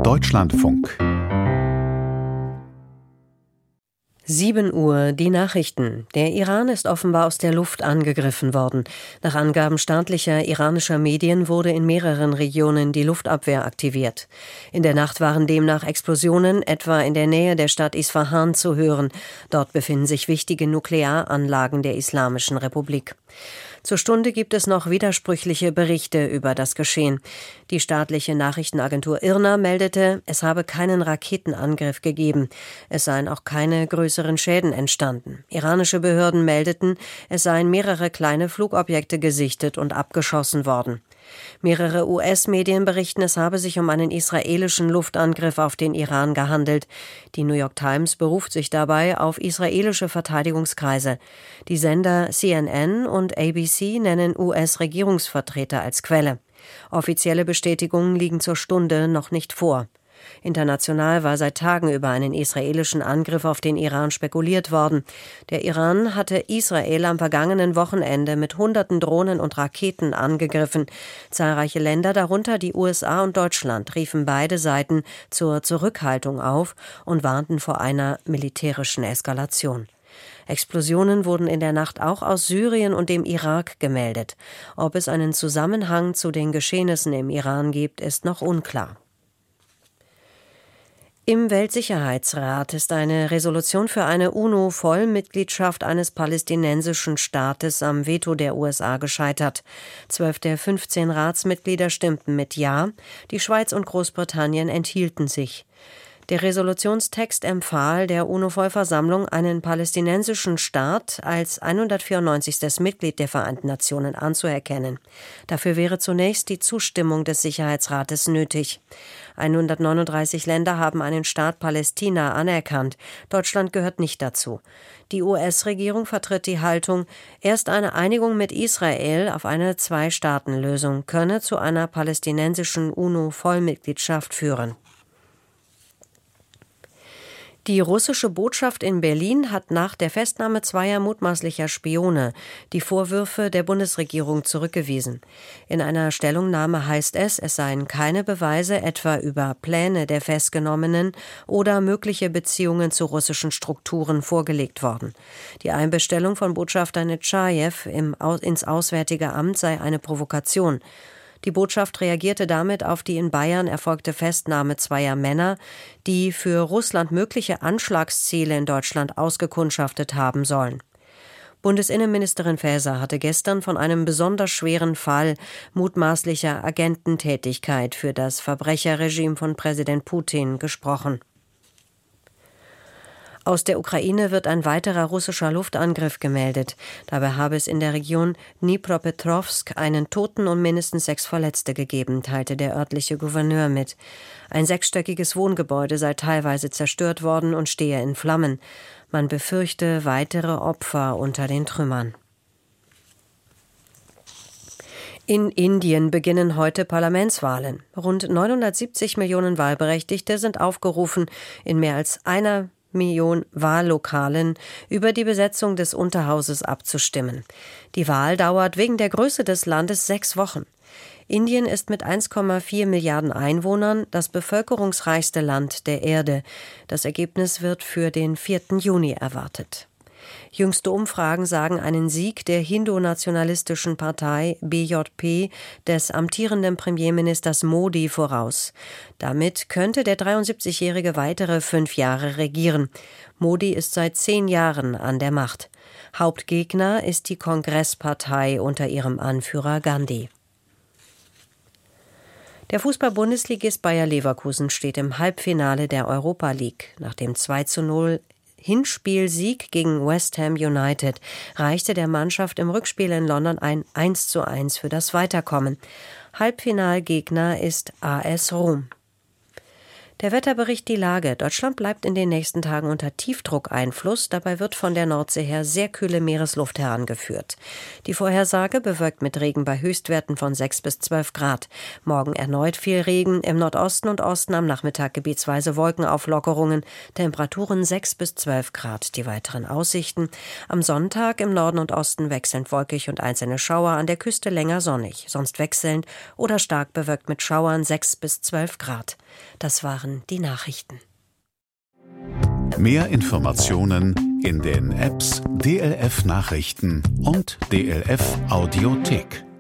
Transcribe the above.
Deutschlandfunk 7 Uhr, die Nachrichten. Der Iran ist offenbar aus der Luft angegriffen worden. Nach Angaben staatlicher iranischer Medien wurde in mehreren Regionen die Luftabwehr aktiviert. In der Nacht waren demnach Explosionen etwa in der Nähe der Stadt Isfahan zu hören. Dort befinden sich wichtige Nuklearanlagen der Islamischen Republik. Zur Stunde gibt es noch widersprüchliche Berichte über das Geschehen. Die staatliche Nachrichtenagentur IRNA meldete, es habe keinen Raketenangriff gegeben. Es seien auch keine größeren Schäden entstanden. Iranische Behörden meldeten, es seien mehrere kleine Flugobjekte gesichtet und abgeschossen worden. Mehrere US-Medien berichten, es habe sich um einen israelischen Luftangriff auf den Iran gehandelt. Die New York Times beruft sich dabei auf israelische Verteidigungskreise. Die Sender CNN und ABC nennen US-Regierungsvertreter als Quelle. Offizielle Bestätigungen liegen zur Stunde noch nicht vor. International war seit Tagen über einen israelischen Angriff auf den Iran spekuliert worden. Der Iran hatte Israel am vergangenen Wochenende mit Hunderten Drohnen und Raketen angegriffen. Zahlreiche Länder, darunter die USA und Deutschland, riefen beide Seiten zur Zurückhaltung auf und warnten vor einer militärischen Eskalation. Explosionen wurden in der Nacht auch aus Syrien und dem Irak gemeldet. Ob es einen Zusammenhang zu den Geschehnissen im Iran gibt, ist noch unklar. Im Weltsicherheitsrat ist eine Resolution für eine UNO-Vollmitgliedschaft eines palästinensischen Staates am Veto der USA gescheitert. 12 der 15 Ratsmitglieder stimmten mit Ja, die Schweiz und Großbritannien enthielten sich. Der Resolutionstext empfahl der UNO-Vollversammlung, einen palästinensischen Staat als 194. Mitglied der Vereinten Nationen anzuerkennen. Dafür wäre zunächst die Zustimmung des Sicherheitsrates nötig. 139 Länder haben einen Staat Palästina anerkannt. Deutschland gehört nicht dazu. Die US-Regierung vertritt die Haltung, erst eine Einigung mit Israel auf eine Zwei-Staaten-Lösung könne zu einer palästinensischen UNO-Vollmitgliedschaft führen. Die russische Botschaft in Berlin hat nach der Festnahme zweier mutmaßlicher Spione die Vorwürfe der Bundesregierung zurückgewiesen. In einer Stellungnahme heißt es, es seien keine Beweise etwa über Pläne der Festgenommenen oder mögliche Beziehungen zu russischen Strukturen vorgelegt worden. Die Einbestellung von Botschafter Netschajew ins Auswärtige Amt sei eine Provokation. Die Botschaft reagierte damit auf die in Bayern erfolgte Festnahme zweier Männer, die für Russland mögliche Anschlagsziele in Deutschland ausgekundschaftet haben sollen. Bundesinnenministerin Faeser hatte gestern von einem besonders schweren Fall mutmaßlicher Agententätigkeit für das Verbrecherregime von Präsident Putin gesprochen. Aus der Ukraine wird ein weiterer russischer Luftangriff gemeldet. Dabei habe es in der Region Dnipropetrovsk einen Toten und mindestens 6 Verletzte gegeben, teilte der örtliche Gouverneur mit. Ein 6-stöckiges Wohngebäude sei teilweise zerstört worden und stehe in Flammen. Man befürchte weitere Opfer unter den Trümmern. In Indien beginnen heute Parlamentswahlen. Rund 970 Millionen Wahlberechtigte sind aufgerufen, in mehr als einer Million Wahllokalen über die Besetzung des Unterhauses abzustimmen. Die Wahl dauert wegen der Größe des Landes 6 Wochen. Indien ist mit 1,4 Milliarden Einwohnern das bevölkerungsreichste Land der Erde. Das Ergebnis wird für den 4. Juni erwartet. Jüngste Umfragen sagen einen Sieg der hindu-nationalistischen Partei BJP des amtierenden Premierministers Modi voraus. Damit könnte der 73-Jährige weitere 5 Jahre regieren. Modi ist seit 10 Jahren an der Macht. Hauptgegner ist die Kongresspartei unter ihrem Anführer Gandhi. Der Fußball-Bundesligist Bayer Leverkusen steht im Halbfinale der Europa League. Nach dem 2:0 Hinspielsieg gegen West Ham United reichte der Mannschaft im Rückspiel in London ein 1:1 für das Weiterkommen. Halbfinalgegner ist AS Rom. Der Wetterbericht die Lage. Deutschland bleibt in den nächsten Tagen unter Tiefdruckeinfluss. Dabei wird von der Nordsee her sehr kühle Meeresluft herangeführt. Die Vorhersage bewölkt mit Regen bei Höchstwerten von 6 bis 12 Grad. Morgen erneut viel Regen, im Nordosten und Osten am Nachmittag gebietsweise Wolkenauflockerungen. Temperaturen 6 bis 12 Grad. Die weiteren Aussichten: am Sonntag im Norden und Osten wechselnd wolkig und einzelne Schauer, an der Küste länger sonnig, sonst wechselnd oder stark bewölkt mit Schauern 6 bis 12 Grad. Das waren die Nachrichten. Mehr Informationen in den Apps DLF Nachrichten und DLF Audiothek.